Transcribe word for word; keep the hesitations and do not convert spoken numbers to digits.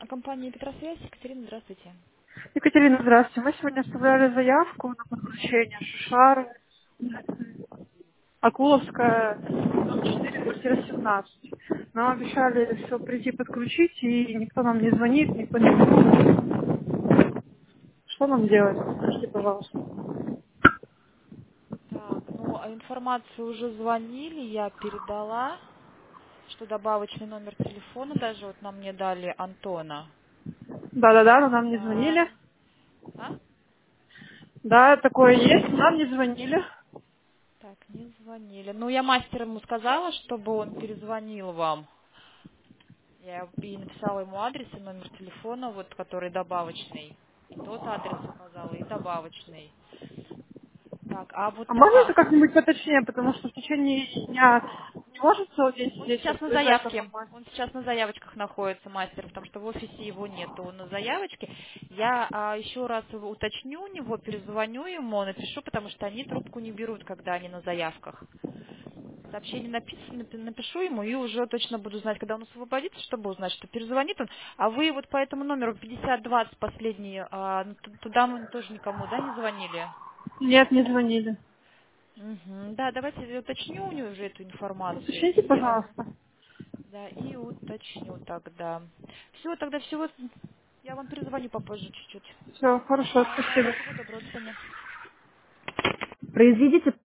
Компания Петросвязь. Екатерина, здравствуйте. Екатерина, здравствуйте. Мы сегодня оставляли заявку на подключение Шушары, Акуловская, дом четыре, квартира семнадцать. Нам обещали все прийти подключить, и никто нам не звонит, никто не звонит. Что нам делать? Скажите, пожалуйста. Так, ну, а информацию уже звонили, я передала, что добавочный номер телефона даже вот нам мне дали Антона. Да-да-да, но нам не звонили. Да. А? Да, такое есть, но нам не звонили. Так, не звонили. Ну, я мастеру ему сказала, чтобы он перезвонил вам. Я и написала ему адрес и номер телефона, вот, который добавочный. И тот адрес указала, и добавочный. Так, а вот... А можно это а, как-нибудь поточнее, потому что в течение дня не может целый день Он сидеть, сейчас вот, на приезжать на заявке. формат? Он сейчас на заявочках находится, мастер, потому что в офисе его нет, он на заявочке. Я а, еще раз его уточню у него, перезвоню ему, напишу, потому что они трубку не берут, когда они на заявках. Сообщение написано, напи- напишу ему и уже точно буду знать, когда он освободится, чтобы узнать, что перезвонит он. А вы вот по этому номеру пятьдесят двадцать последний, а, т- туда мы тоже никому, да, не звонили? Нет, не звонили. Мгм. Да, давайте я уточню у него уже эту информацию Уточните, и а, пожалуйста. да, и уточню тогда. Все, тогда всего. Я вам перезвоню попозже чуть-чуть. Все, хорошо, Ага, спасибо. всего доброго, до свидания. Произведите